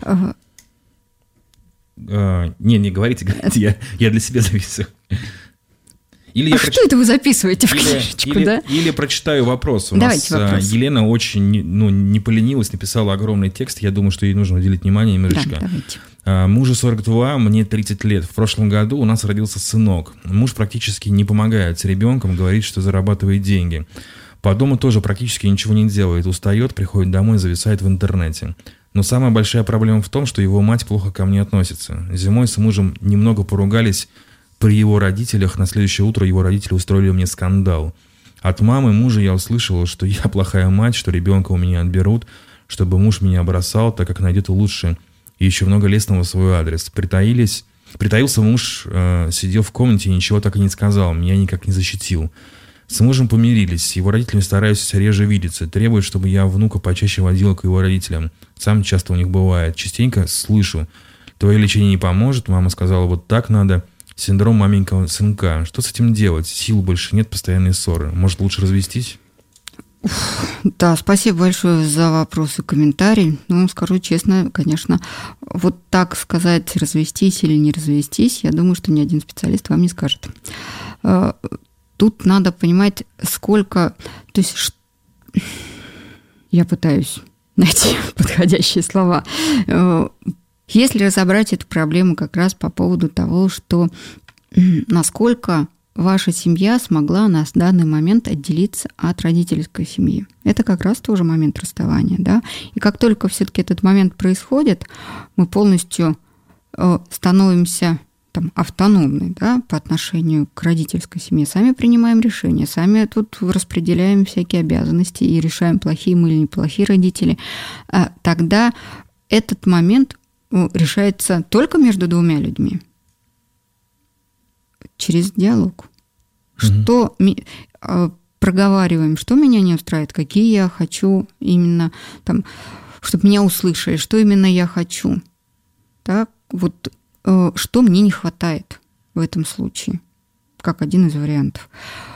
Uh, не, не говорите, говорите, я, я для себя записываю. Или а я что проч... это вы записываете в или, книжечку, или, да? Или прочитаю вопрос. У Давайте нас вопрос. Елена очень, ну, не поленилась, написала огромный текст. Я думаю, что ей нужно уделить внимание немножечко. Да, давайте. Uh, мужу сорок два, мне тридцать лет. В прошлом году у нас родился сынок. Муж практически не помогает с ребенком, говорит, что зарабатывает деньги. По дому тоже практически ничего не делает. Устает, приходит домой, зависает в интернете. Но самая большая проблема в том, что его мать плохо ко мне относится. Зимой с мужем немного поругались при его родителях. На следующее утро его родители устроили мне скандал. От мамы мужа я услышала, что я плохая мать, что ребенка у меня отберут, чтобы муж меня бросал, так как найдет лучше. И еще много лестного в свой адрес. Притаились, притаился муж, э, сидел в комнате и ничего так и не сказал. Меня никак не защитил. С мужем помирились, с его родителями стараюсь реже видеться, требуют, чтобы я внука почаще водила к его родителям. Сам часто у них бывает. Частенько слышу: твое лечение не поможет, мама сказала, вот так надо. Синдром маменького сынка. Что с этим делать? Сил больше нет, постоянные ссоры. Может, лучше развестись? Да, спасибо большое за вопрос и комментарий. Ну, скажу честно, конечно, вот так сказать, развестись или не развестись, я думаю, что ни один специалист вам не скажет. Тут надо понимать, сколько... То есть я пытаюсь найти подходящие слова. Если разобрать эту проблему как раз по поводу того, что насколько ваша семья смогла на данный момент отделиться от родительской семьи. Это как раз тоже момент расставания. Да? И как только все-таки этот момент происходит, мы полностью становимся... там, автономны, да, по отношению к родительской семье. Сами принимаем решения, сами тут распределяем всякие обязанности и решаем, плохие мы или неплохие родители. А тогда этот момент решается только между двумя людьми. Через диалог. Mm-hmm. Что ми, проговариваем, что меня не устраивает, какие я хочу именно, там, чтобы меня услышали, что именно я хочу. Так, вот что мне не хватает в этом случае, как один из вариантов.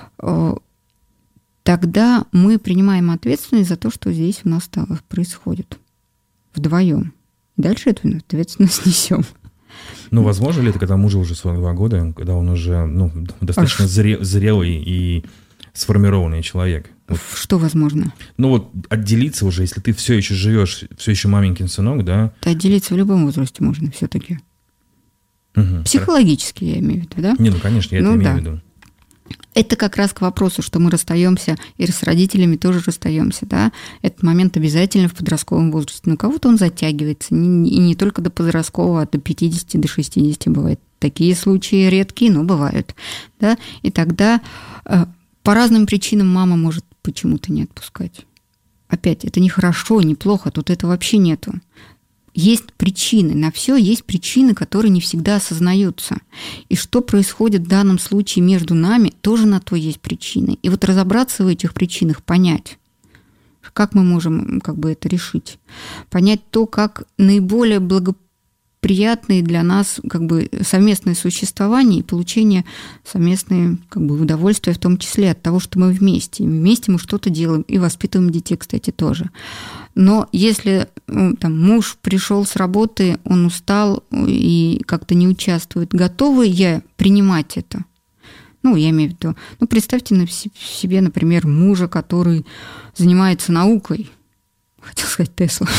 Тогда мы принимаем ответственность за то, что здесь у нас происходит вдвоем. Дальше эту ответственность несем. Ну, возможно ли это, когда мужу уже сорок два года, когда он уже ну, достаточно а зре- зрелый и сформированный человек? Вот. Что возможно? Ну вот отделиться уже, если ты все еще живешь, все еще маменькин сынок, да? Да, отделиться в любом возрасте можно все-таки. Угу. Психологически я имею в виду, да? Не, ну конечно, я ну, это имею да. в виду. Это как раз к вопросу, что мы расстаемся, и с родителями тоже расстаемся, да. Этот момент обязательно в подростковом возрасте. Но у кого-то он затягивается, и не, не только до подросткового, а до пятидесяти, до шестидесяти бывает. Такие случаи редкие, но бывают, да. И тогда э, по разным причинам мама может почему-то не отпускать. Опять, это не хорошо, не плохо, тут этого вообще нету. Есть причины, на все есть причины, которые не всегда осознаются. И что происходит в данном случае между нами, тоже на то есть причины. И вот разобраться в этих причинах, понять, как мы можем как бы это решить. Понять то, как наиболее благоприятные для нас как бы совместное существование и получение совместное как бы удовольствия, в том числе от того, что мы вместе. И вместе мы что-то делаем и воспитываем детей, кстати, тоже. Но если там, муж пришел с работы, он устал и как-то не участвует, готова я принимать это? Ну, я имею в виду, ну, представьте на себе, например, мужа, который занимается наукой, хотел сказать Тесла,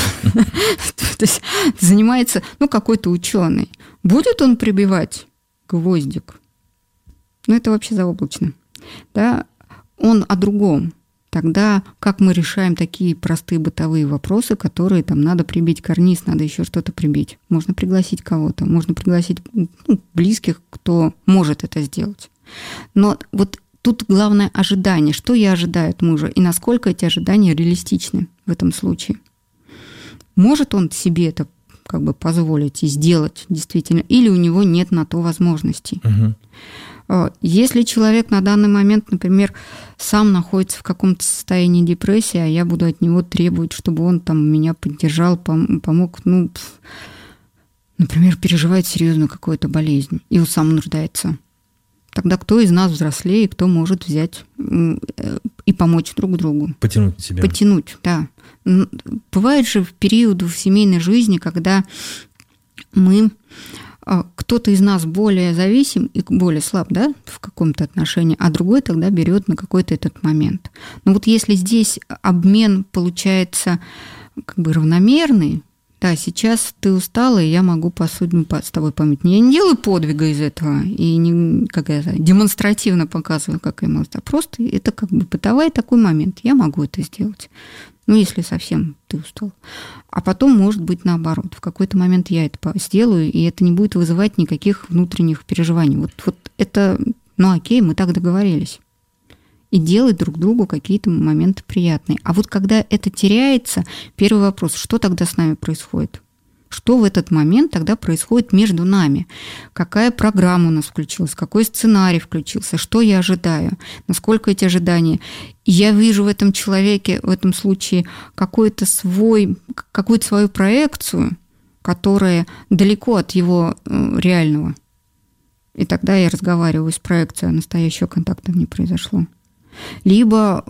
то есть занимается, ну, какой-то ученый. Будет он прибивать гвоздик? Ну, это вообще заоблачно. Да? Он о другом. Тогда как мы решаем такие простые бытовые вопросы, которые там надо прибить карниз, надо еще что-то прибить? Можно пригласить кого-то, можно пригласить ну, близких, кто может это сделать. Но вот тут главное ожидание. Что я ожидаю от мужа и насколько эти ожидания реалистичны в этом случае? Может он себе это как бы позволить и сделать действительно, или у него нет на то возможностей? Угу. Если человек на данный момент, например, сам находится в каком-то состоянии депрессии, а я буду от него требовать, чтобы он там меня поддержал, помог, ну, например, переживает серьезную какую-то болезнь, и он сам нуждается, тогда кто из нас взрослее, кто может взять и помочь друг другу? Потянуть себя. Потянуть, да. Бывает же в периоды в семейной жизни, когда мы, кто-то из нас более зависим и более слаб, да, в каком-то отношении, а другой тогда берет на какой-то этот момент. Но вот если здесь обмен получается как бы равномерный, да, сейчас ты устала, и я могу посудить с тобой память. Я не делаю подвига из этого и не как это, демонстративно показываю, как я могу. А просто это как бы бытовой такой момент. Я могу это сделать. Ну, если совсем ты устал. А потом, может быть, наоборот. В какой-то момент я это сделаю, и это не будет вызывать никаких внутренних переживаний. Вот, вот это, ну окей, мы так договорились. И делать друг другу какие-то моменты приятные. А вот когда это теряется, первый вопрос, что тогда с нами происходит? Что в этот момент тогда происходит между нами? Какая программа у нас включилась? Какой сценарий включился? Что я ожидаю? Насколько эти ожидания? Я вижу в этом человеке, в этом случае, какой-то свой, какую-то свою проекцию, которая далеко от его реального. И тогда я разговариваю с проекцией, а настоящего контакта не произошло. Либо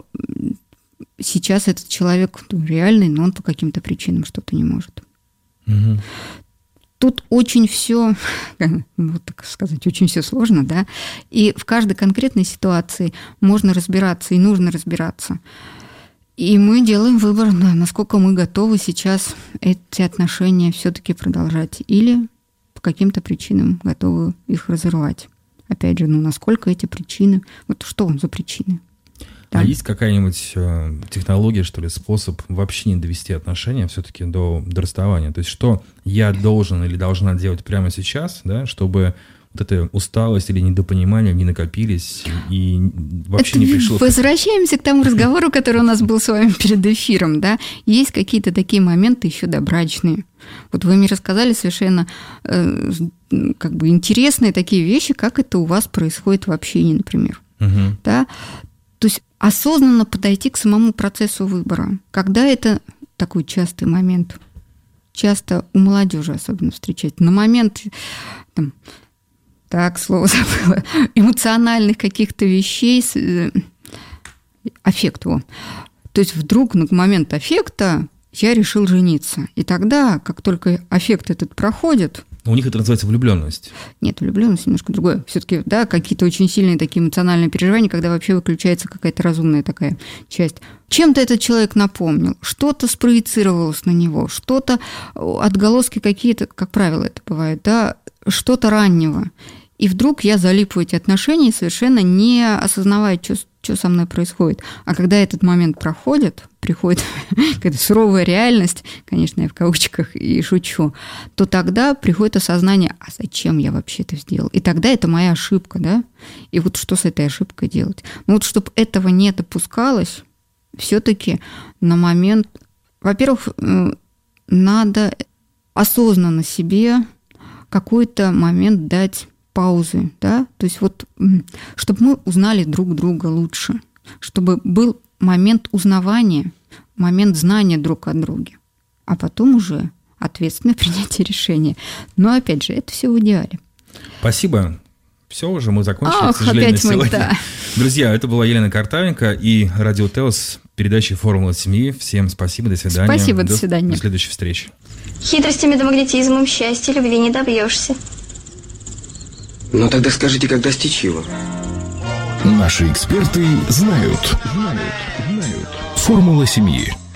сейчас этот человек реальный, но он по каким-то причинам что-то не может. Угу. Тут очень все, вот так сказать, очень все сложно, да. И в каждой конкретной ситуации можно разбираться и нужно разбираться. И мы делаем выбор, да, насколько мы готовы сейчас эти отношения все-таки продолжать, или по каким-то причинам готовы их разорвать. Опять же, ну насколько эти причины, вот что за причины? Да. А есть какая-нибудь э, технология, что ли, способ вообще не довести отношения все-таки до, до расставания? То есть что я должен или должна делать прямо сейчас, да, чтобы вот эта усталость или недопонимание не накопились и вообще Это не пришло... Возвращаемся к тому разговору, который у нас был с вами перед эфиром, да. Есть какие-то такие моменты еще добрачные. Вот вы мне рассказали совершенно э, как бы интересные такие вещи, как это у вас происходит в общении, например. Угу. Да? То есть осознанно подойти к самому процессу выбора. Когда это такой частый момент, часто у молодежи особенно встречать, на момент, там, так, слово забыла, эмоциональных каких-то вещей, аффект его. То есть вдруг на момент аффекта я решил жениться. И тогда, как только аффект этот проходит... У них это называется влюбленность. Нет, влюбленность немножко другое. Все-таки, да, какие-то очень сильные такие эмоциональные переживания, когда вообще выключается какая-то разумная такая часть. Чем-то этот человек напомнил, что-то спроецировалось на него, что-то, отголоски какие-то, как правило, это бывает, да, что-то раннего. И вдруг я залип в эти отношения, совершенно не осознавая, что, что со мной происходит. А когда этот момент проходит, приходит какая-то суровая реальность, конечно, я в кавычках и шучу, то тогда приходит осознание, а зачем я вообще это сделал? И тогда это моя ошибка, да? И вот что с этой ошибкой делать? Ну вот чтобы этого не допускалось, все-таки на момент... Во-первых, надо осознанно себе какой-то момент дать паузы, да, то есть вот, чтобы мы узнали друг друга лучше, чтобы был момент узнавания, момент знания друг о друге, а потом уже ответственное принятие решения. Но, опять же, это все в идеале. Спасибо. Все уже, мы закончили, Ох, к сожалению, опять мы, сегодня. Да. Друзья, это была Елена Картавенко и Радио Теос. передачи «Формула семьи». Всем спасибо, до свидания. Спасибо, до, до свидания. До следующей встречи. Хитростями да магнетизмом счастья, любви не добьешься. Ну тогда скажите, как достичь его? Наши эксперты знают. Знают. Знают. Формула семьи.